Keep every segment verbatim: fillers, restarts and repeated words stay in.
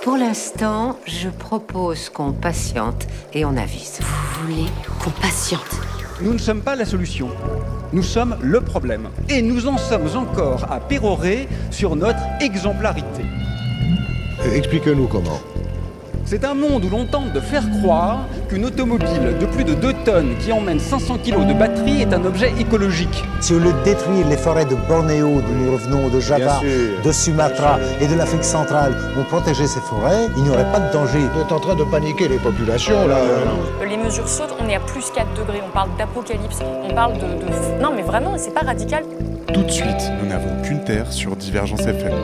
Pour l'instant, je propose qu'on patiente et on avise. Vous voulez qu'on patiente? Nous ne sommes pas la solution. Nous sommes le problème. Et nous en sommes encore à pérorer sur notre exemplarité. Expliquez-nous comment. C'est un monde où l'on tente de faire croire qu'une automobile de plus de deux tonnes qui emmène cinq cents kilos de batterie est un objet écologique. Si au lieu de détruire les forêts de Bornéo, d'où nous revenons, de Java, de Sumatra et de l'Afrique centrale, on protégeait ces forêts, il n'y aurait pas de danger. Vous êtes en train de paniquer les populations, là. Les mesures sautent, on est à plus quatre degrés, on parle d'apocalypse, on parle de, de... Non mais vraiment, c'est pas radical. Tout de suite, nous n'avons qu'une terre sur Divergence F M.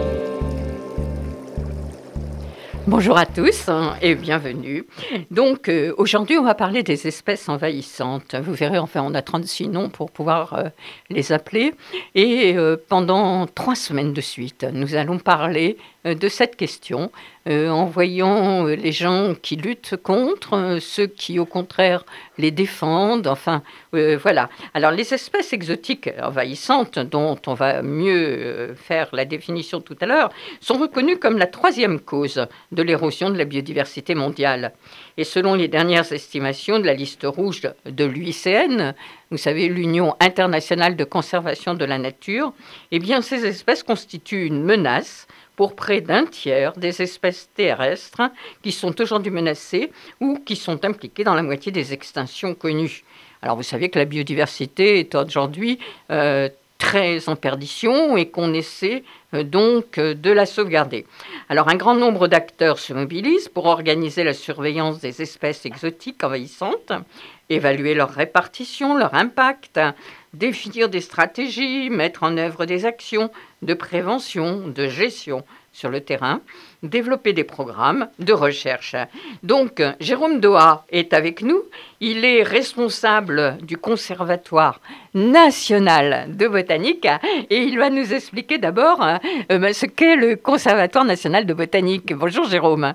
Bonjour à tous et bienvenue. Donc euh, aujourd'hui on va parler des espèces envahissantes. Vous verrez, enfin on a trente-six noms pour pouvoir euh, les appeler. Et euh, pendant trois semaines de suite, nous allons parler euh, de cette question euh, en voyant euh, les gens qui luttent contre, euh, ceux qui au contraire les défendent. Enfin euh, voilà. Alors les espèces exotiques envahissantes, dont on va mieux euh, faire la définition tout à l'heure, sont reconnues comme la troisième cause de l'érosion de la biodiversité mondiale. Et selon les dernières estimations de la liste rouge de l'U I C N, vous savez, l'Union internationale de conservation de la nature, eh bien, ces espèces constituent une menace pour près d'un tiers des espèces terrestres qui sont aujourd'hui menacées ou qui sont impliquées dans la moitié des extinctions connues. Alors, vous savez que la biodiversité est aujourd'hui euh, très en perdition et qu'on essaie euh, donc euh, de la sauvegarder. Alors un grand nombre d'acteurs se mobilisent pour organiser la surveillance des espèces exotiques envahissantes, évaluer leur répartition, leur impact, définir des stratégies, mettre en œuvre des actions de prévention, de gestion sur le terrain, développer des programmes de recherche. Donc, Jérôme Doha est avec nous. Il est responsable du Conservatoire national de botanique et il va nous expliquer d'abord euh, ce qu'est le Conservatoire national de botanique. Bonjour Jérôme.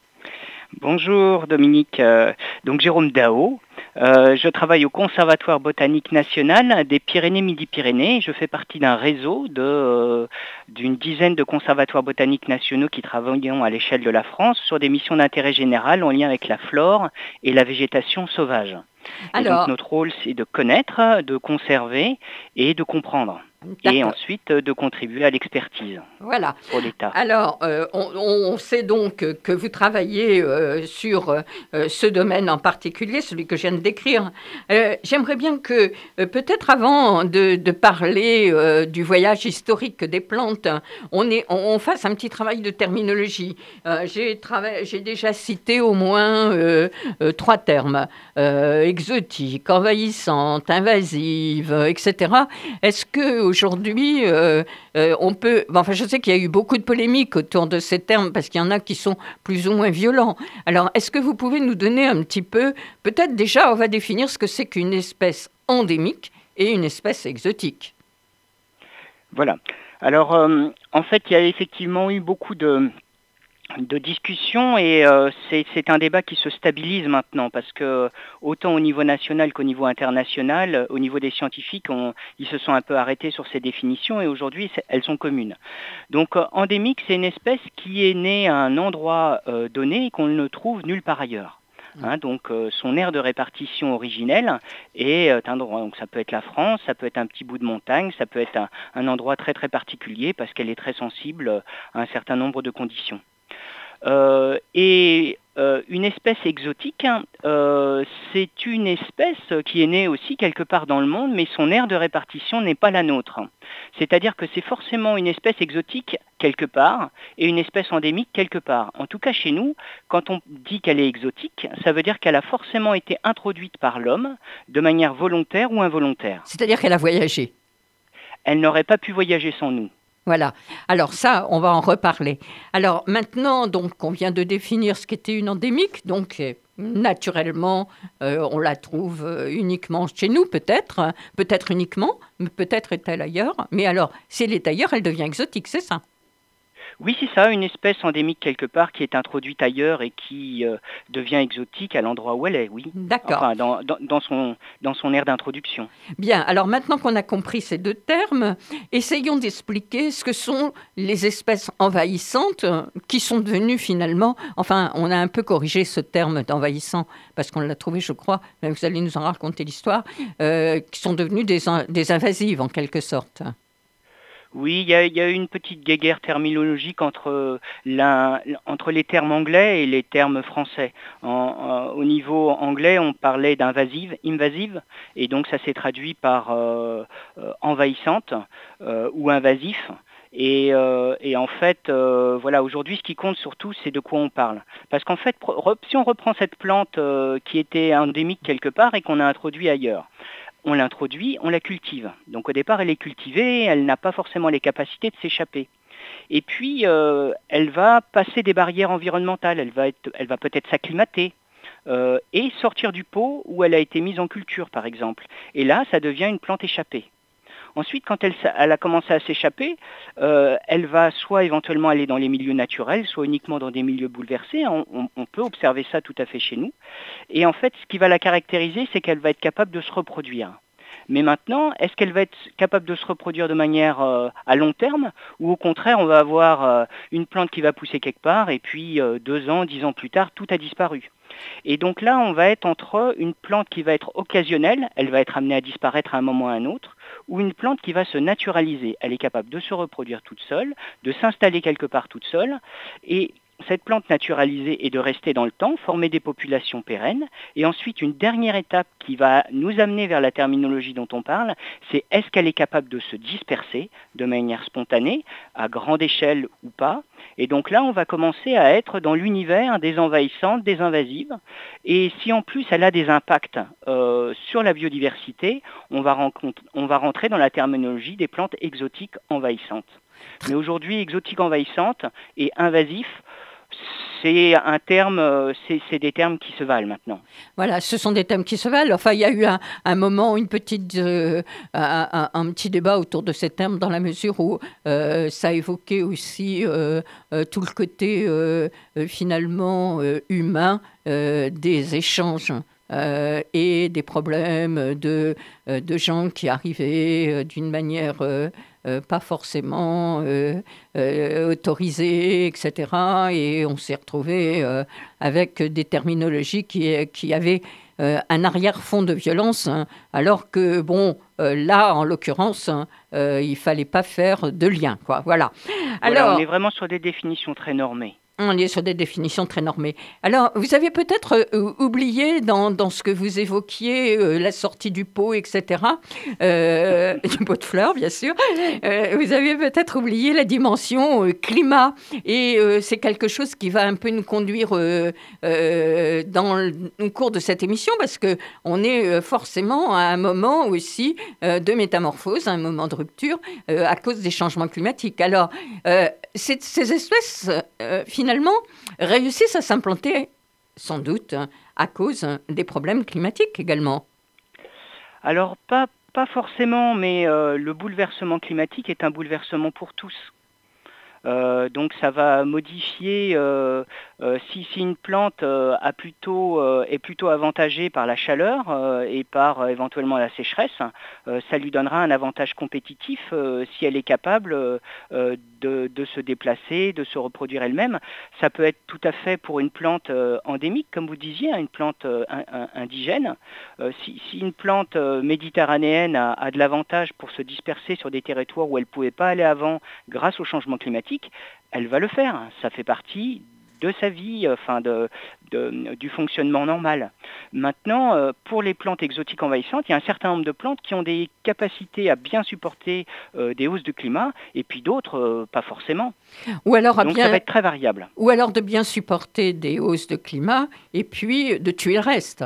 Bonjour Dominique, euh, donc Jérôme Daho. Euh, je travaille au Conservatoire botanique national des Pyrénées-Midi-Pyrénées. Je fais partie d'un réseau de, euh, d'une dizaine de conservatoires botaniques nationaux qui travaillent à l'échelle de la France sur des missions d'intérêt général en lien avec la flore et la végétation sauvage. Alors, et donc notre rôle, c'est de connaître, de conserver et de comprendre. D'accord. Et ensuite de contribuer à l'expertise voilà. Pour l'État. Alors, euh, on, on sait donc que vous travaillez euh, sur euh, ce domaine en particulier, celui que je viens de décrire. Euh, j'aimerais bien que, euh, peut-être avant de, de parler euh, du voyage historique des plantes, on, est, on, on fasse un petit travail de terminologie. Euh, j'ai, trava- j'ai déjà cité au moins euh, euh, trois termes, euh, exotique, envahissante, invasive, et cetera. Est-ce que aujourd'hui, euh, euh, on peut... Enfin, je sais qu'il y a eu beaucoup de polémiques autour de ces termes parce qu'il y en a qui sont plus ou moins violents. Alors, est-ce que vous pouvez nous donner un petit peu... Peut-être déjà, on va définir ce que c'est qu'une espèce endémique et une espèce exotique. Voilà. Alors, euh, en fait, il y a effectivement eu beaucoup de... de discussion et euh, c'est, c'est un débat qui se stabilise maintenant parce que autant au niveau national qu'au niveau international, au niveau des scientifiques, on, ils se sont un peu arrêtés sur ces définitions et aujourd'hui elles sont communes. Donc euh, endémique, c'est une espèce qui est née à un endroit euh, donné et qu'on ne trouve nulle part ailleurs. Hein, donc euh, son aire de répartition originelle est euh, un endroit, donc ça peut être la France, ça peut être un petit bout de montagne, ça peut être un, un endroit très très particulier parce qu'elle est très sensible à un certain nombre de conditions. Euh, et euh, une espèce exotique, euh, c'est une espèce qui est née aussi quelque part dans le monde, mais son aire de répartition n'est pas la nôtre. C'est-à-dire que c'est forcément une espèce exotique quelque part et une espèce endémique quelque part. En tout cas chez nous, quand on dit qu'elle est exotique, ça veut dire qu'elle a forcément été introduite par l'homme de manière volontaire ou involontaire. C'est-à-dire qu'elle a voyagé. Elle n'aurait pas pu voyager sans nous. Voilà. Alors ça, on va en reparler. Alors maintenant, donc, on vient de définir ce qu'était une endémique. Donc, naturellement, euh, on la trouve uniquement chez nous, peut-être. Peut-être uniquement, mais peut-être est-elle ailleurs. Mais alors, si elle est ailleurs, elle devient exotique, c'est ça ? Oui, c'est ça, une espèce endémique quelque part qui est introduite ailleurs et qui euh, devient exotique à l'endroit où elle est, oui. D'accord. Enfin, dans, dans, dans son, dans son aire d'introduction. Bien, alors maintenant qu'on a compris ces deux termes, essayons d'expliquer ce que sont les espèces envahissantes euh, qui sont devenues finalement, enfin, on a un peu corrigé ce terme d'envahissant parce qu'on l'a trouvé, je crois, mais vous allez nous en raconter l'histoire, euh, qui sont devenues des, in- des invasives en quelque sorte. Oui, il y a, il y a eu une petite guéguerre terminologique entre, l'un- entre les termes anglais et les termes français. En- en- au niveau anglais, on parlait d'invasive, invasive, et donc ça s'est traduit par euh, euh, envahissante euh, ou invasif. Et, euh, et en fait, euh, voilà, aujourd'hui, ce qui compte surtout, c'est de quoi on parle. Parce qu'en fait, pro- re- si on reprend cette plante euh, qui était endémique quelque part et qu'on a introduit ailleurs, on l'introduit, on la cultive. Donc au départ, elle est cultivée, elle n'a pas forcément les capacités de s'échapper. Et puis, euh, elle va passer des barrières environnementales, elle va, être, elle va peut-être s'acclimater euh, et sortir du pot où elle a été mise en culture, par exemple. Et là, ça devient une plante échappée. Ensuite, quand elle, s'a- elle a commencé à s'échapper, euh, elle va soit éventuellement aller dans les milieux naturels, soit uniquement dans des milieux bouleversés. On, on- on peut observer ça tout à fait chez nous. Et en fait, ce qui va la caractériser, c'est qu'elle va être capable de se reproduire. Mais maintenant, est-ce qu'elle va être capable de se reproduire de manière euh, à long terme, ou au contraire, on va avoir euh, une plante qui va pousser quelque part, et puis euh, deux ans, dix ans plus tard, tout a disparu. Et donc là, on va être entre une plante qui va être occasionnelle, elle va être amenée à disparaître à un moment ou à un autre, ou une plante qui va se naturaliser. Elle est capable de se reproduire toute seule, de s'installer quelque part toute seule, et cette plante naturalisée est de rester dans le temps, former des populations pérennes, et ensuite une dernière étape qui va nous amener vers la terminologie dont on parle, c'est est-ce qu'elle est capable de se disperser de manière spontanée, à grande échelle ou pas. Et donc là, on va commencer à être dans l'univers des envahissantes, des invasives, et si en plus elle a des impacts euh, sur la biodiversité, on va, rencontre- on va rentrer dans la terminologie des plantes exotiques envahissantes. Mais aujourd'hui, exotique envahissante et invasif, c'est un terme, euh, c'est c'est des termes qui se valent maintenant. Voilà, ce sont des thèmes qui se valent. Enfin, il y a eu un, un moment, une petite, euh, un, un- un petit débat autour de ces termes dans la mesure où euh, ça évoquait aussi euh, euh, tout le côté euh, euh, finalement euh, humain euh, des échanges. euh, et des problèmes de, euh, de gens qui arrivaient euh, d'une manière euh, euh, pas forcément euh, euh, autorisée, et cetera. Et on s'est retrouvé euh, avec des terminologies qui, qui avaient euh, un arrière-fond de violence, hein, alors que, bon, euh, là, en l'occurrence, hein, euh, il fallait pas faire de lien, quoi. Voilà. Voilà, Alors, on est vraiment sur des définitions très normées. on est sur des définitions très normées. Alors, vous avez peut-être euh, oublié dans, dans ce que vous évoquiez, euh, la sortie du pot, et cetera, euh, du pot de fleurs, bien sûr, euh, vous avez peut-être oublié la dimension euh, climat. Et euh, c'est quelque chose qui va un peu nous conduire euh, euh, dans le, au cours de cette émission, parce qu'on est euh, forcément à un moment aussi euh, de métamorphose, un moment de rupture, euh, à cause des changements climatiques. Alors, euh, ces, ces espèces, euh, finalement, réussissent à s'implanter, sans doute, hein, à cause hein, des problèmes climatiques également. Alors, pas, pas forcément, mais euh, le bouleversement climatique est un bouleversement pour tous. Euh, donc ça va modifier, euh, euh, si, si une plante euh, a plutôt, euh, est plutôt avantagée par la chaleur euh, et par euh, éventuellement la sécheresse, euh, ça lui donnera un avantage compétitif euh, si elle est capable euh, de, de se déplacer, de se reproduire elle-même. Ça peut être tout à fait pour une plante euh, endémique, comme vous disiez, une plante euh, un, un, indigène. Euh, si, si une plante euh, méditerranéenne a, a de l'avantage pour se disperser sur des territoires où elle ne pouvait pas aller avant grâce au changement climatique, elle va le faire. Ça fait partie de sa vie, enfin de, de, du fonctionnement normal. Maintenant, euh, pour les plantes exotiques envahissantes, il y a un certain nombre de plantes qui ont des capacités à bien supporter euh, des hausses de climat, et puis d'autres, euh, pas forcément. Ou alors, à Donc bien, ça va être très variable. Ou alors de bien supporter des hausses de climat, et puis de tuer le reste.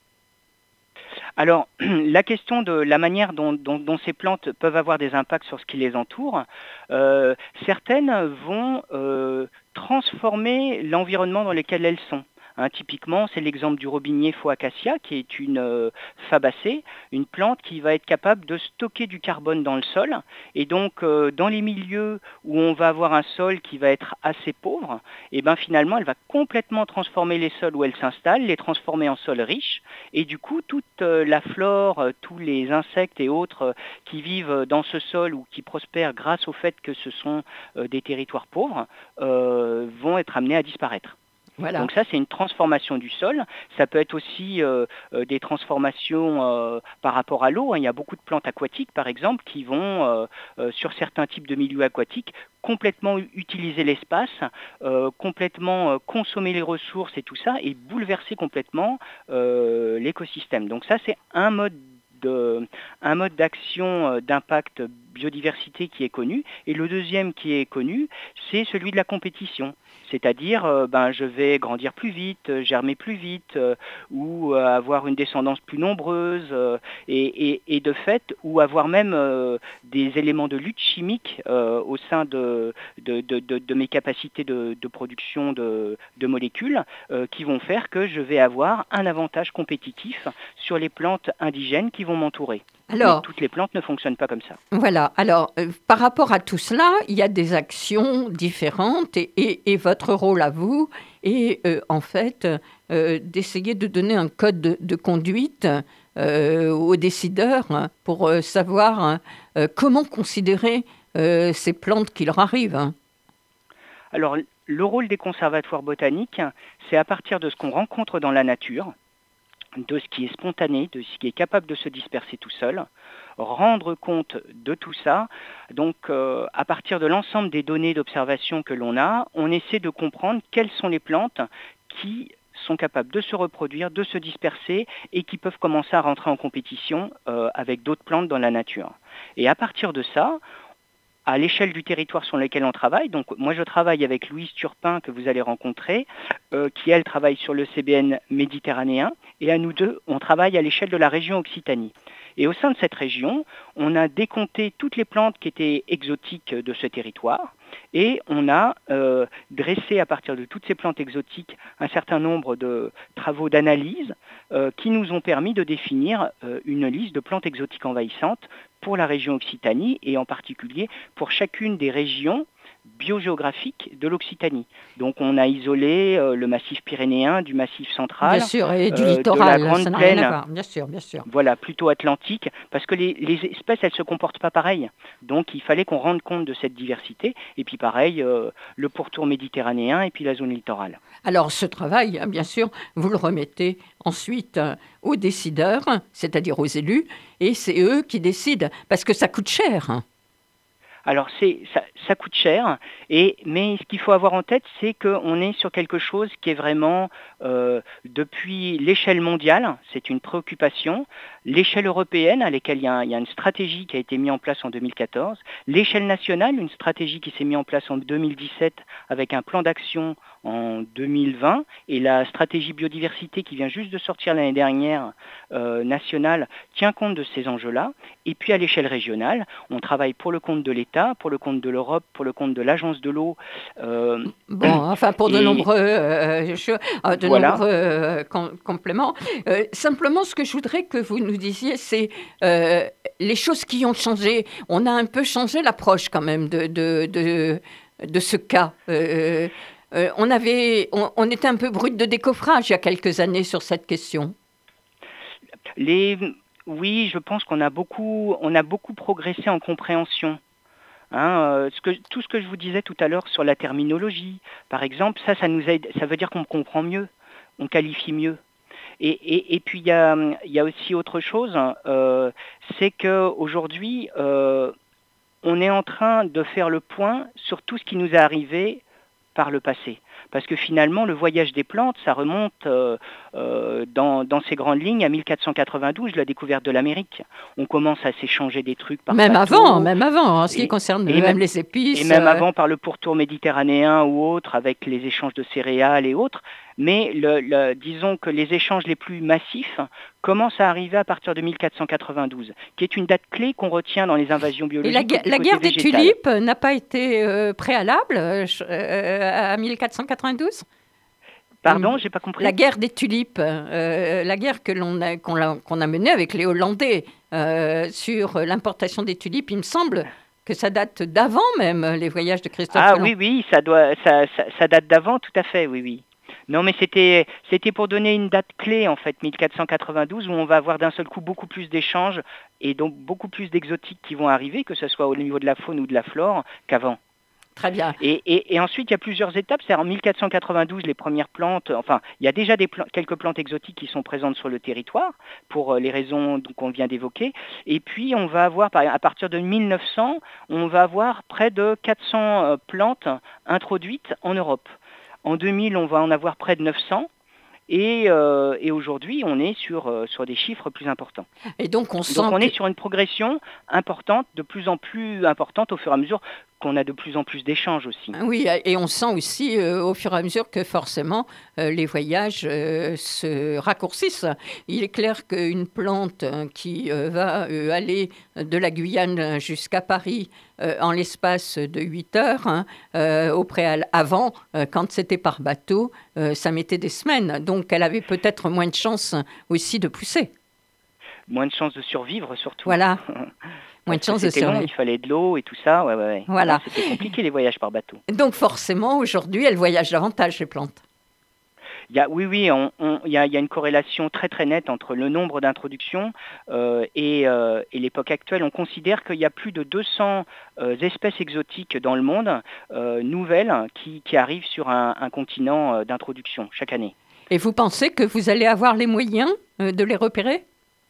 Alors, la question de la manière dont, dont, dont ces plantes peuvent avoir des impacts sur ce qui les entoure, euh, certaines vont euh, transformer l'environnement dans lequel elles sont. Hein, typiquement, c'est l'exemple du robinier faux acacia, qui est une euh, fabacée, une plante qui va être capable de stocker du carbone dans le sol. Et donc, euh, dans les milieux où on va avoir un sol qui va être assez pauvre, et ben finalement, elle va complètement transformer les sols où elle s'installe, les transformer en sols riches. Et du coup, toute euh, la flore, euh, tous les insectes et autres euh, qui vivent dans ce sol ou qui prospèrent grâce au fait que ce sont euh, des territoires pauvres, euh, vont être amenés à disparaître. Voilà. Donc ça, c'est une transformation du sol. Ça peut être aussi euh, euh, des transformations euh, par rapport à l'eau. Hein. Il y a beaucoup de plantes aquatiques, par exemple, qui vont, euh, euh, sur certains types de milieux aquatiques, complètement utiliser l'espace, euh, complètement euh, consommer les ressources et tout ça, et bouleverser complètement euh, l'écosystème. Donc ça, c'est un mode de, un mode d'action euh, d'impact biodiversité qui est connu. Et le deuxième qui est connu, c'est celui de la compétition. C'est-à-dire, euh, ben, je vais grandir plus vite, euh, germer plus vite, euh, ou euh, avoir une descendance plus nombreuse, euh, et, et, et de fait, ou avoir même euh, des éléments de lutte chimique euh, au sein de, de, de, de, de mes capacités de, de production de, de molécules, euh, qui vont faire que je vais avoir un avantage compétitif sur les plantes indigènes qui vont m'entourer. Alors, mais toutes les plantes ne fonctionnent pas comme ça. Voilà. Alors, euh, par rapport à tout cela, il y a des actions différentes et, et, et votre rôle à vous est euh, en fait euh, d'essayer de donner un code de, de conduite euh, aux décideurs hein, pour euh, savoir hein, euh, comment considérer euh, ces plantes qui leur arrivent. Hein. Alors, le rôle des conservatoires botaniques, c'est à partir de ce qu'on rencontre dans la nature, de ce qui est spontané, de ce qui est capable de se disperser tout seul, rendre compte de tout ça. Donc, euh, à partir de l'ensemble des données d'observation que l'on a, on essaie de comprendre quelles sont les plantes qui sont capables de se reproduire, de se disperser et qui peuvent commencer à rentrer en compétition euh, avec d'autres plantes dans la nature. Et à partir de ça, à l'échelle du territoire sur lequel on travaille, donc moi je travaille avec Louise Turpin que vous allez rencontrer, euh, qui elle travaille sur le C B N méditerranéen, et à nous deux, on travaille à l'échelle de la région Occitanie. Et au sein de cette région, on a décompté toutes les plantes qui étaient exotiques de ce territoire, et on a euh, dressé à partir de toutes ces plantes exotiques un certain nombre de travaux d'analyse euh, qui nous ont permis de définir euh, une liste de plantes exotiques envahissantes pour la région Occitanie et en particulier pour chacune des régions biogéographiques de l'Occitanie. Donc on a isolé euh, le massif pyrénéen du massif central, bien sûr, et du euh, littoral, de la grande ça n'a plaine, rien à voir. Bien sûr, bien sûr. Voilà, plutôt atlantique, parce que les, les espèces, elles ne se comportent pas pareil. Donc il fallait qu'on rende compte de cette diversité. Et puis pareil, euh, le pourtour méditerranéen et puis la zone littorale. Alors ce travail, bien sûr, vous le remettez ensuite euh, aux décideurs, c'est-à-dire aux élus, et c'est eux qui décident, parce que ça coûte cher. Hein. Alors c'est, ça, ça coûte cher, et, mais ce qu'il faut avoir en tête, c'est qu'on est sur quelque chose qui est vraiment, euh, depuis l'échelle mondiale, c'est une préoccupation, l'échelle européenne, à laquelle il y, a, il y a une stratégie qui a été mise en place en deux mille quatorze, l'échelle nationale, une stratégie qui s'est mise en place en deux mille dix-sept avec un plan d'action en deux mille vingt, et la stratégie biodiversité qui vient juste de sortir l'année dernière, euh, nationale, tient compte de ces enjeux-là. Et puis à l'échelle régionale, on travaille pour le compte de l'État, pour le compte de l'Europe, pour le compte de l'Agence de l'eau. Euh, bon, enfin pour de et, nombreux, euh, je, euh, de voilà. nombreux euh, com- compléments. Euh, simplement, ce que je voudrais que vous nous disiez, c'est euh, les choses qui ont changé. On a un peu changé l'approche quand même de, de, de, de ce cas. Euh, Euh, on, avait, on, on était un peu brut de décoffrage il y a quelques années sur cette question. Les, oui, je pense qu'on a beaucoup, on a beaucoup progressé en compréhension. Hein, euh, ce que, tout ce que je vous disais tout à l'heure sur la terminologie, par exemple, ça, ça nous aide, ça veut dire qu'on comprend mieux, on qualifie mieux. Et, et, et puis il y a, y a aussi autre chose, euh, c'est qu'aujourd'hui, euh, on est en train de faire le point sur tout ce qui nous est arrivé par le passé. Parce que finalement, le voyage des plantes, ça remonte euh, euh, dans, dans ses grandes lignes à mille quatre cent quatre-vingt-douze, la découverte de l'Amérique. On commence à s'échanger des trucs par Même bateau, avant, même avant, en ce qui et, concerne et même, même les épices. Et même euh... avant par le pourtour méditerranéen ou autre, avec les échanges de céréales et autres. Mais le, le, disons que les échanges les plus massifs commencent à arriver à partir de mille quatre cent quatre-vingt-douze, qui est une date clé qu'on retient dans les invasions biologiques. Et la, la guerre des tulipes n'a pas été euh, préalable euh, à mille quatre cent quatre-vingt-douze ? Pardon, j'ai pas compris. La guerre des tulipes, euh, la guerre que l'on a, qu'on a, qu'on a menée avec les Hollandais euh, sur l'importation des tulipes, il me semble que ça date d'avant même, les voyages de Christophe Ah Colomb. oui, oui, ça, doit, ça, ça, ça date d'avant, tout à fait, oui, oui. Non, mais c'était, c'était pour donner une date clé, en fait, mille quatre cent quatre-vingt-douze, où on va avoir d'un seul coup beaucoup plus d'échanges et donc beaucoup plus d'exotiques qui vont arriver, que ce soit au niveau de la faune ou de la flore, qu'avant. Très bien. Et, et, et ensuite, il y a plusieurs étapes. C'est en mille quatre cent quatre-vingt-douze, les premières plantes, enfin, il y a déjà des pla- quelques plantes exotiques qui sont présentes sur le territoire, pour euh, les raisons qu'on vient d'évoquer. Et puis, on va avoir, par- à partir de mille neuf cents, on va avoir près de quatre cents euh, plantes introduites en Europe. En deux mille, on va en avoir près de neuf cents. Et, euh, et aujourd'hui, on est sur, euh, sur des chiffres plus importants. Et donc, on sent Donc, on que... est sur une progression importante, de plus en plus importante au fur et à mesure qu'on a de plus en plus d'échanges aussi. Oui, et on sent aussi euh, au fur et à mesure que forcément euh, les voyages euh, se raccourcissent. Il est clair qu'une plante euh, qui euh, va euh, aller de la Guyane jusqu'à Paris euh, en l'espace de huit heures, hein, euh, au préalable, avant, euh, quand c'était par bateau, euh, ça mettait des semaines. Donc elle avait peut-être moins de chances aussi de pousser. Moins de chances de survivre surtout. Voilà. Moins de chances de C'était long, survivre. il fallait de l'eau et tout ça. Ouais, ouais, ouais. Voilà. Non, c'était compliqué les voyages par bateau. Donc forcément, aujourd'hui, elles voyagent davantage, les plantes. Il y a, oui, oui, on, on, il, y a, il y a une corrélation très très nette entre le nombre d'introductions euh, et, euh, et l'époque actuelle. On considère qu'il y a plus de deux cents euh, espèces exotiques dans le monde, euh, nouvelles, qui, qui arrivent sur un, un continent euh, d'introduction chaque année. Et vous pensez que vous allez avoir les moyens euh, de les repérer ?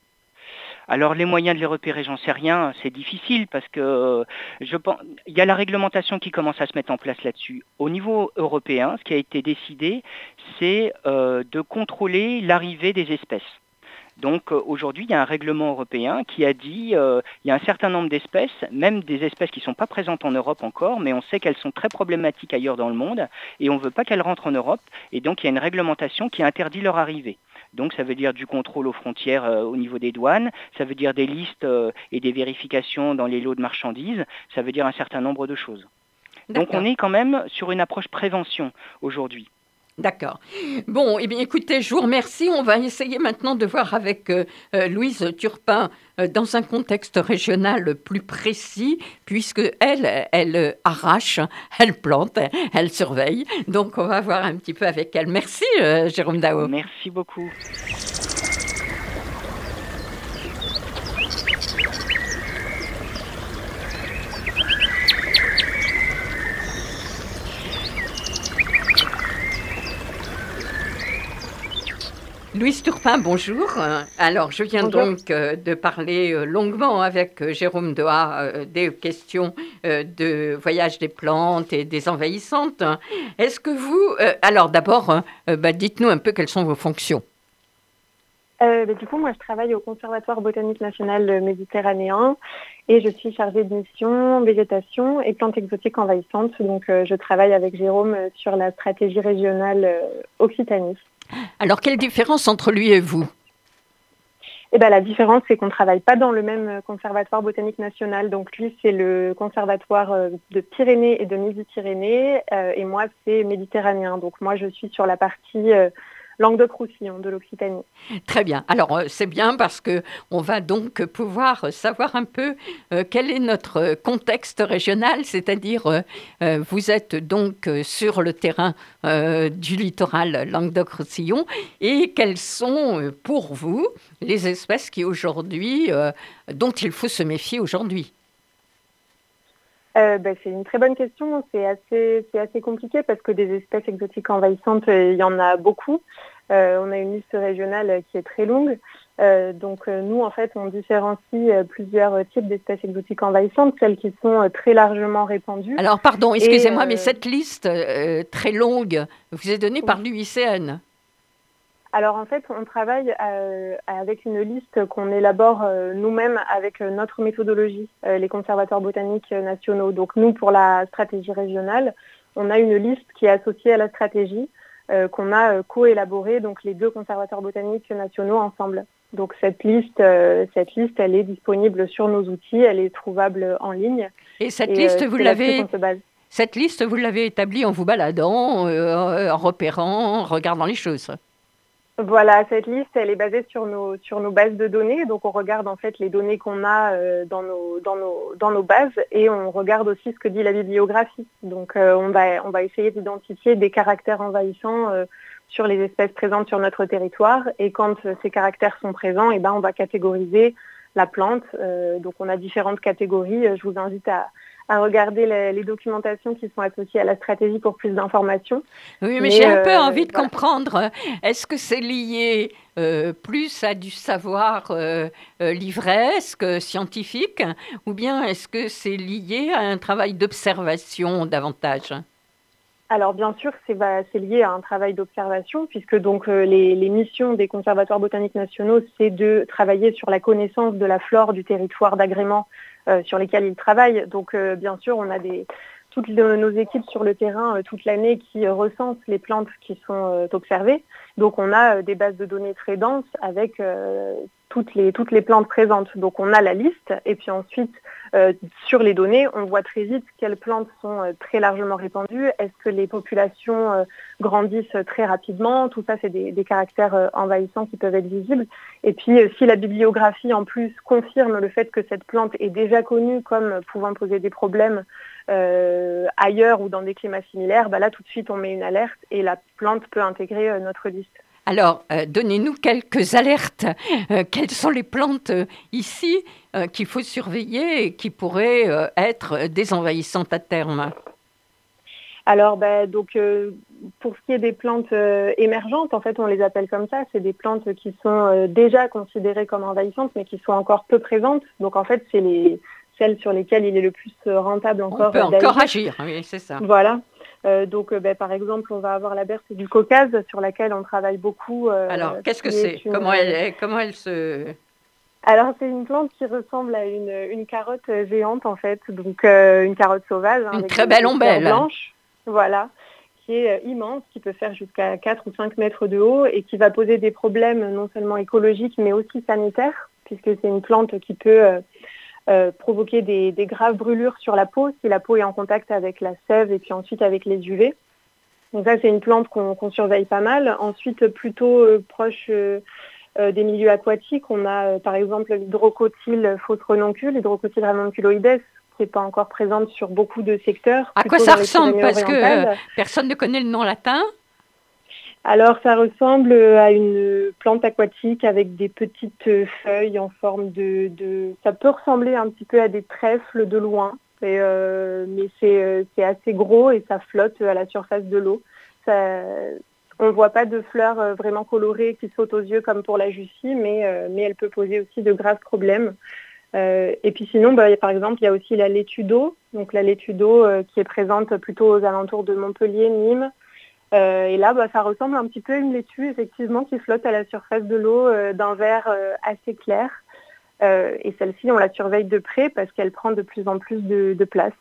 Alors les moyens de les repérer, j'en sais rien, c'est difficile parce que euh, je pense, il y a la réglementation qui commence à se mettre en place là-dessus. Au niveau européen, ce qui a été décidé, c'est euh, de contrôler l'arrivée des espèces. Donc euh, aujourd'hui, il y a un règlement européen qui a dit euh, il y a un certain nombre d'espèces, même des espèces qui ne sont pas présentes en Europe encore, mais on sait qu'elles sont très problématiques ailleurs dans le monde et on ne veut pas qu'elles rentrent en Europe. Et donc il y a une réglementation qui interdit leur arrivée. Donc ça veut dire du contrôle aux frontières euh, au niveau des douanes, ça veut dire des listes euh, et des vérifications dans les lots de marchandises, ça veut dire un certain nombre de choses. D'accord. Donc on est quand même sur une approche prévention aujourd'hui. D'accord. Bon, eh bien, écoutez, je vous remercie. On va essayer maintenant de voir avec euh, euh, Louise Turpin euh, dans un contexte régional plus précis, puisque elle, elle euh, arrache, elle plante, elle surveille. Donc, on va voir un petit peu avec elle. Merci, euh, Jérôme Daho. Merci beaucoup. Louise Turpin, bonjour. Alors, je viens Bonjour. donc euh, de parler euh, longuement avec euh, Jérôme Doha euh, des questions euh, de voyage des plantes et des envahissantes. Est-ce que vous... euh, alors, d'abord, euh, bah, dites-nous un peu quelles sont vos fonctions. Euh, bah, du coup, moi, je travaille au Conservatoire botanique national méditerranéen et je suis chargée de mission végétation et plantes exotiques envahissantes. Donc, euh, je travaille avec Jérôme sur la stratégie régionale euh, Occitanie. Alors, quelle différence entre lui et vous ? Eh ben, la différence, c'est qu'on ne travaille pas dans le même conservatoire botanique national. Donc, lui, c'est le conservatoire de Pyrénées et de Midi-Pyrénées. Euh, et moi, c'est méditerranéen. Donc, moi, je suis sur la partie euh, Languedoc-Roussillon de l'Occitanie. Très bien. Alors, euh, c'est bien parce qu'on va donc pouvoir savoir un peu euh, quel est notre contexte régional, c'est-à-dire euh, euh, vous êtes donc euh, sur le terrain euh, du littoral Languedoc-Roussillon et quelles sont euh, pour vous les espèces qui aujourd'hui, euh, dont il faut se méfier aujourd'hui ? Euh, bah, c'est une très bonne question. C'est assez, c'est assez compliqué parce que des espèces exotiques envahissantes, il y en a beaucoup. Euh, on a une liste régionale qui est très longue. Euh, donc euh, nous, en fait, on différencie euh, plusieurs types d'espèces exotiques envahissantes, celles qui sont euh, très largement répandues. Alors, pardon, excusez-moi, Et, euh, mais cette liste euh, très longue vous est donnée par l'U I C N. Alors en fait, on travaille euh, avec une liste qu'on élabore euh, nous-mêmes avec euh, notre méthodologie, euh, les conservatoires botaniques nationaux. Donc nous, pour la stratégie régionale, on a une liste qui est associée à la stratégie euh, qu'on a euh, co-élaborée, donc les deux conservatoires botaniques nationaux ensemble. Donc cette liste, euh, cette liste, elle est disponible sur nos outils, elle est trouvable en ligne. Et cette Et, liste, euh, vous c'est là-dessus l'avez... qu'on se base. Cette liste, vous l'avez établie en vous baladant, euh, en repérant, en regardant les choses. Voilà, cette liste, elle est basée sur nos, sur nos bases de données. Donc, on regarde en fait les données qu'on a euh, dans, nos, dans, nos, dans nos bases et on regarde aussi ce que dit la bibliographie. Donc, euh, on, va, on va essayer d'identifier des caractères envahissants euh, sur les espèces présentes sur notre territoire. Et quand euh, ces caractères sont présents, eh ben, on va catégoriser la plante. Euh, donc, on a différentes catégories. Je vous invite à... à regarder les, les documentations qui sont associées à la stratégie pour plus d'informations. Oui, mais, mais j'ai un euh, peu envie de voilà. comprendre. Est-ce que c'est lié euh, plus à du savoir euh, euh, livresque, scientifique, ou bien est-ce que c'est lié à un travail d'observation davantage ? Alors bien sûr, c'est, bah, c'est lié à un travail d'observation, puisque donc euh, les, les missions des conservatoires botaniques nationaux, c'est de travailler sur la connaissance de la flore du territoire d'agrément euh, sur lesquels ils travaillent. Donc euh, bien sûr, on a des, toutes le, nos équipes sur le terrain euh, toute l'année qui euh, recensent les plantes qui sont euh, observées. Donc on a euh, des bases de données très denses avec euh, toutes les, toutes les plantes présentes. Donc on a la liste et puis ensuite, euh, sur les données, on voit très vite quelles plantes sont euh, très largement répandues. Est-ce que les populations euh, grandissent très rapidement ? Tout ça, c'est des, des caractères euh, envahissants qui peuvent être visibles. Et puis, euh, si la bibliographie, en plus, confirme le fait que cette plante est déjà connue comme pouvant poser des problèmes euh, ailleurs ou dans des climats similaires, bah là, tout de suite, on met une alerte et la plante peut intégrer euh, notre liste. Alors, euh, donnez-nous quelques alertes. Euh, quelles sont les plantes euh, ici euh, qu'il faut surveiller et qui pourraient euh, être des envahissantes à terme ? Alors, bah, donc, euh, pour ce qui est des plantes euh, émergentes, en fait, on les appelle comme ça. C'est des plantes qui sont euh, déjà considérées comme envahissantes, mais qui sont encore peu présentes. Donc, en fait, c'est les, celles sur lesquelles il est le plus rentable encore. On peut encore agir, oui, c'est ça. Voilà. Euh, donc, euh, bah, par exemple, on va avoir la berce du Caucase sur laquelle on travaille beaucoup. Euh, Alors, qu'est-ce que c'est ? Une... Comment elle est ? Comment elle se... Alors, c'est une plante qui ressemble à une, une carotte géante, en fait. Donc, euh, une carotte sauvage. Hein, une très belle ombelle. Blanche, voilà, qui est euh, immense, qui peut faire jusqu'à quatre ou cinq mètres de haut et qui va poser des problèmes non seulement écologiques, mais aussi sanitaires, puisque c'est une plante qui peut... Euh, Euh, provoquer des, des graves brûlures sur la peau si la peau est en contact avec la sève et puis ensuite avec les U V. Donc ça, c'est une plante qu'on, qu'on surveille pas mal. Ensuite, plutôt euh, proche euh, euh, des milieux aquatiques, on a euh, par exemple l'hydrocotyle fausse renoncule, l'hydrocotyle ramonculoides, qui n'est pas encore présente sur beaucoup de secteurs. À quoi ça ressemble ? Parce que euh, personne ne connaît le nom latin. Alors, ça ressemble à une plante aquatique avec des petites feuilles en forme de... de... Ça peut ressembler un petit peu à des trèfles de loin, et, euh, mais c'est, c'est assez gros et ça flotte à la surface de l'eau. Ça... On ne voit pas de fleurs vraiment colorées qui sautent aux yeux comme pour la jussie, mais, euh, mais elle peut poser aussi de graves problèmes. Euh, et puis sinon, bah, par exemple, il y a aussi la laitue d'eau, donc la laitue d'eau euh, qui est présente plutôt aux alentours de Montpellier, Nîmes. Euh, et là, bah, ça ressemble un petit peu à une laitue, effectivement, qui flotte à la surface de l'eau euh, d'un vert euh, assez clair. Euh, et celle-ci, on la surveille de près parce qu'elle prend de plus en plus de, de place.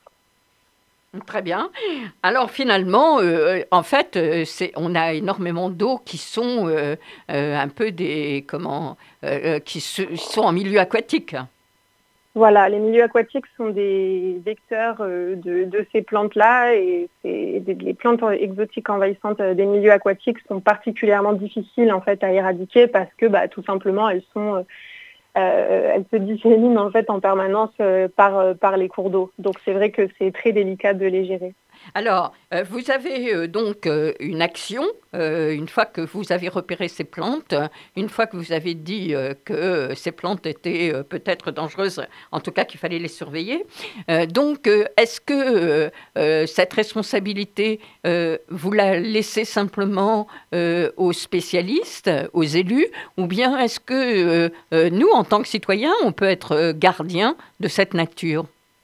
Très bien. Alors finalement, euh, en fait, euh, c'est, on a énormément d'eau qui sont euh, euh, un peu des... comment euh, qui se, sont en milieu aquatique. Voilà, les milieux aquatiques sont des vecteurs euh, de, de ces plantes-là et c'est des, les plantes exotiques envahissantes des milieux aquatiques sont particulièrement difficiles en fait à éradiquer parce que bah, tout simplement elles sont euh, euh, elles se disséminent en fait en permanence euh, par euh, par les cours d'eau. Donc c'est vrai que c'est très délicat de les gérer. Alors, euh, vous avez euh, donc euh, une action, euh, une fois que vous avez repéré ces plantes, une fois que vous avez dit euh, que ces plantes étaient euh, peut-être dangereuses, en tout cas qu'il fallait les surveiller. Euh, donc, euh, est-ce que euh, euh, cette responsabilité, euh, vous la laissez simplement euh, aux spécialistes, aux élus, ou bien est-ce que euh, euh, nous, en tant que citoyens, on peut être gardiens de cette nature ?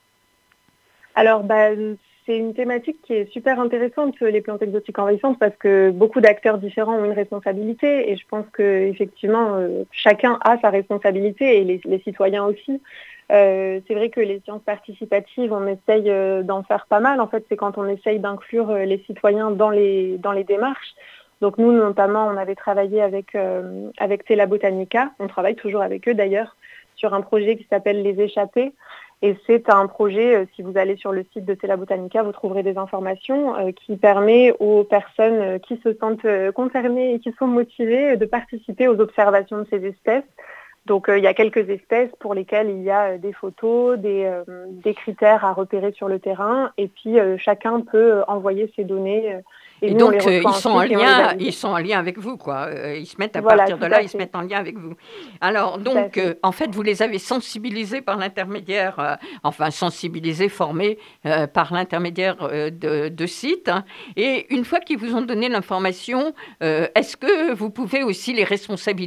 Alors, bah, c'est une thématique qui est super intéressante, les plantes exotiques envahissantes, parce que beaucoup d'acteurs différents ont une responsabilité et je pense qu'effectivement, euh, chacun a sa responsabilité et les, les citoyens aussi. Euh, c'est vrai que les sciences participatives, on essaye euh, d'en faire pas mal. En fait, c'est quand on essaye d'inclure euh, les citoyens dans les, dans les démarches. Donc nous, notamment, on avait travaillé avec, euh, avec Tela Botanica, on travaille toujours avec eux d'ailleurs, sur un projet qui s'appelle Les Échappés. Et c'est un projet, euh, si vous allez sur le site de Tela Botanica, vous trouverez des informations, euh, qui permet aux personnes euh, qui se sentent euh, concernées et qui sont motivées euh, de participer aux observations de ces espèces. Donc euh, il y a quelques espèces pour lesquelles il y a euh, des photos, des, euh, des critères à repérer sur le terrain, et puis euh, chacun peut euh, envoyer ses données. Euh, et, et nous, donc on les euh, ils sont en lien, ils sont en lien avec vous, quoi. Euh, ils se mettent à voilà, partir de là, ils se mettent en lien avec vous. Alors donc euh, en fait vous les avez sensibilisés par l'intermédiaire, euh, enfin sensibilisés, formés euh, par l'intermédiaire euh, de, de sites. Hein, et une fois qu'ils vous ont donné l'information, euh, est-ce que vous pouvez aussi les responsabiliser ?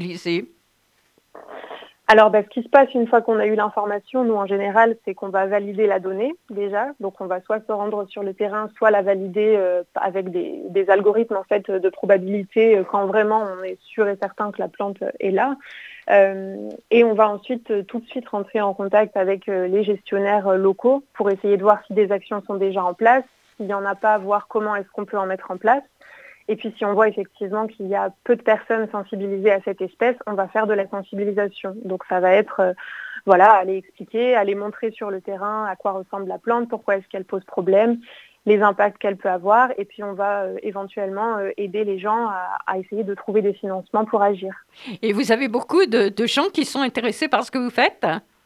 Alors, bah, ce qui se passe une fois qu'on a eu l'information, nous, en général, c'est qu'on va valider la donnée, déjà. Donc, on va soit se rendre sur le terrain, soit la valider euh, avec des, des algorithmes, en fait, de probabilité, euh, quand vraiment on est sûr et certain que la plante est là. Euh, et on va ensuite, euh, tout de suite, rentrer en contact avec euh, les gestionnaires euh, locaux pour essayer de voir si des actions sont déjà en place. S'il n'y en a pas, voir comment est-ce qu'on peut en mettre en place. Et puis, si on voit effectivement qu'il y a peu de personnes sensibilisées à cette espèce, on va faire de la sensibilisation. Donc, ça va être, euh, voilà, aller expliquer, aller montrer sur le terrain à quoi ressemble la plante, pourquoi est-ce qu'elle pose problème, les impacts qu'elle peut avoir. Et puis, on va euh, éventuellement euh, aider les gens à, à essayer de trouver des financements pour agir. Et vous avez beaucoup de, de gens qui sont intéressés par ce que vous faites ?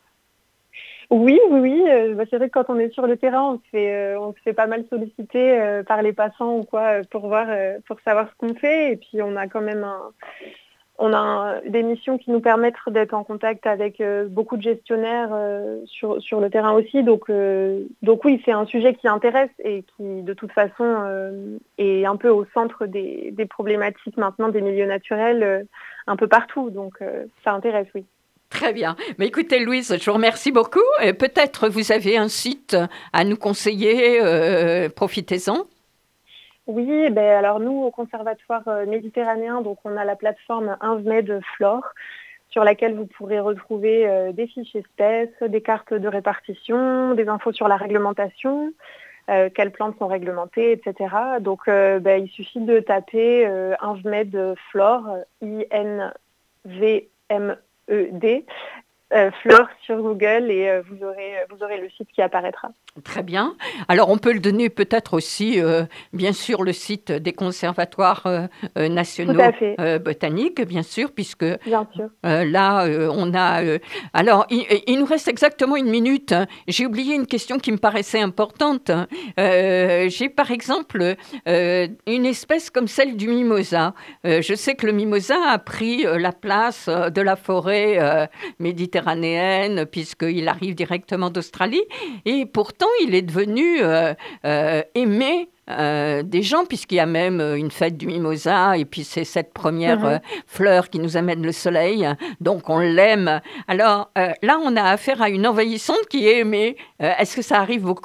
Oui, oui, oui. Euh, bah, c'est vrai que quand on est sur le terrain, on se fait, euh, on se fait pas mal solliciter euh, par les passants ou quoi pour voir, euh, pour savoir ce qu'on fait. Et puis on a quand même un, on a un, des missions qui nous permettent d'être en contact avec euh, beaucoup de gestionnaires euh, sur sur le terrain aussi. Donc euh, donc oui, c'est un sujet qui intéresse et qui de toute façon euh, est un peu au centre des, des problématiques maintenant des milieux naturels euh, un peu partout. Donc euh, ça intéresse, oui. Très bien. Mais écoutez, Louise, je vous remercie beaucoup. Et peut-être vous avez un site à nous conseiller. Euh, profitez-en. Oui, ben alors nous, au Conservatoire méditerranéen, donc on a la plateforme InvMed Flore, sur laquelle vous pourrez retrouver euh, des fiches espèces, des cartes de répartition, des infos sur la réglementation, euh, quelles plantes sont réglementées, et cetera. Donc euh, ben, il suffit de taper euh, InvMed Flore, I N V M E D, euh, Flore sur Google et euh, vous aurez, vous aurez le site qui apparaîtra. Très bien. Alors, on peut le donner peut-être aussi, euh, bien sûr, le site des conservatoires euh, euh, nationaux euh, botaniques, bien sûr, puisque bien sûr. Euh, là, euh, on a... Euh, alors, il, il nous reste exactement une minute. J'ai oublié une question qui me paraissait importante. Euh, j'ai, par exemple, euh, une espèce comme celle du mimosa. Euh, je sais que le mimosa a pris euh, la place euh, de la forêt euh, méditerranéenne, puisqu'il arrive directement d'Australie. Et pourtant, il est devenu euh, euh, aimé euh, des gens, puisqu'il y a même une fête du mimosa, et puis c'est cette première mmh. euh, fleur qui nous amène le soleil, donc on l'aime. Alors euh, là, on a affaire à une envahissante qui est aimée. Euh, est-ce que ça arrive beaucoup ?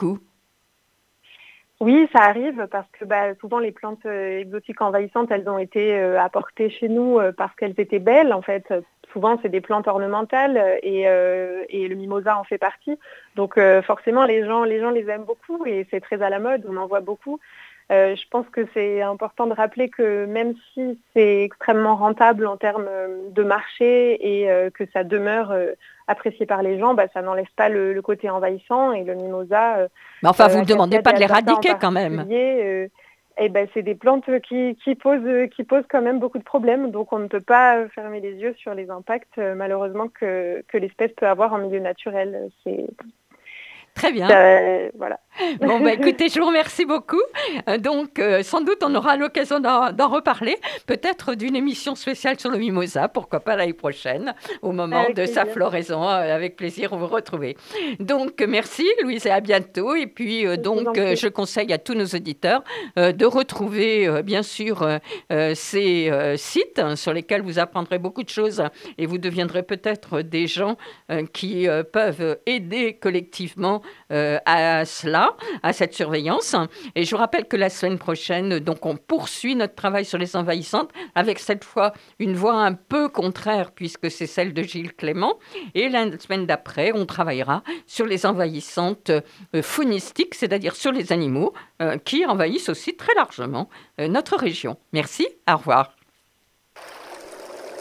Oui, ça arrive parce que bah, souvent les plantes euh, exotiques envahissantes, elles ont été euh, apportées chez nous euh, parce qu'elles étaient belles. En fait, souvent c'est des plantes ornementales et, euh, et le mimosa en fait partie. Donc euh, forcément, les gens, les gens les aiment beaucoup et c'est très à la mode. On en voit beaucoup. Euh, je pense que c'est important de rappeler que même si c'est extrêmement rentable en termes de marché et euh, que ça demeure euh, apprécié par les gens, bah, ça n'enlève pas le, le côté envahissant et le mimosa. Euh, Mais enfin, vous ne euh, demandez pas de l'éradiquer quand même. Euh, et ben, c'est des plantes qui, qui, posent, qui posent quand même beaucoup de problèmes, donc on ne peut pas fermer les yeux sur les impacts, euh, malheureusement, que, que l'espèce peut avoir en milieu naturel. C'est... Très bien. Euh, voilà. Bon, bah, écoutez, je vous remercie beaucoup. Euh, donc, euh, sans doute, on aura l'occasion d'en, d'en reparler. Peut-être d'une émission spéciale sur le mimosa, pourquoi pas l'année prochaine, au moment avec de plaisir. Sa floraison. Euh, avec plaisir, vous retrouver. Donc, merci, Louise, et à bientôt. Et puis, euh, donc, euh, je conseille à tous nos auditeurs euh, de retrouver, euh, bien sûr, euh, ces euh, sites hein, sur lesquels vous apprendrez beaucoup de choses et vous deviendrez peut-être des gens euh, qui euh, peuvent aider collectivement Euh, à cela, à cette surveillance. Et je vous rappelle que la semaine prochaine, donc, on poursuit notre travail sur les envahissantes avec cette fois une voix un peu contraire puisque c'est celle de Gilles Clément. Et la semaine d'après, on travaillera sur les envahissantes euh, faunistiques, c'est-à-dire sur les animaux euh, qui envahissent aussi très largement euh, notre région. Merci, au revoir.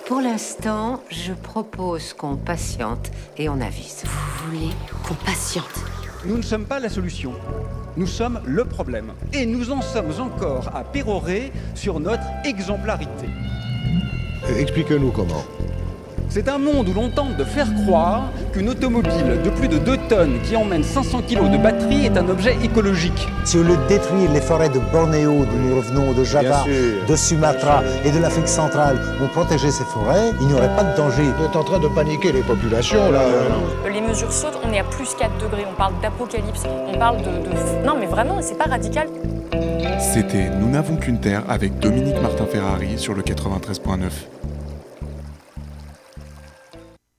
Pour l'instant, je propose qu'on patiente et on avise. Vous voulez qu'on patiente? Nous ne sommes pas la solution. Nous sommes le problème. Et nous en sommes encore à pérorer sur notre exemplarité. Euh, Expliquez-nous comment. C'est un monde où l'on tente de faire croire qu'une automobile de plus de deux tonnes qui emmène cinq cents kilos de batterie est un objet écologique. Si au lieu de détruire les forêts de Bornéo, d'où nous revenons, de Java, de Sumatra et de l'Afrique centrale, on protégeait ces forêts, il n'y aurait pas de danger. Vous êtes en train de paniquer les populations, là. euh. Les mesures sautent, on est à plus quatre degrés, on parle d'apocalypse, on parle de, de... Non mais vraiment, c'est pas radical. C'était Nous n'avons qu'une terre avec Dominique Martin-Ferrari sur le quatre-vingt-treize point neuf.